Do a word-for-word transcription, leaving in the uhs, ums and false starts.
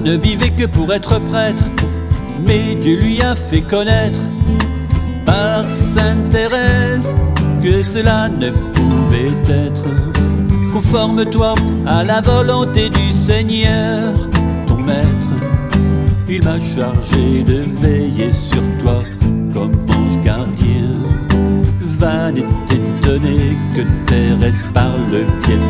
ne vivait que pour être prêtre, mais Dieu lui a fait connaître par Sainte Thérèse que cela ne pouvait être. Conforme-toi à la volonté du Seigneur, ton maître. Il m'a chargé de veiller sur toi comme ange gardien. Va n'être étonné que Thérèse parle vienne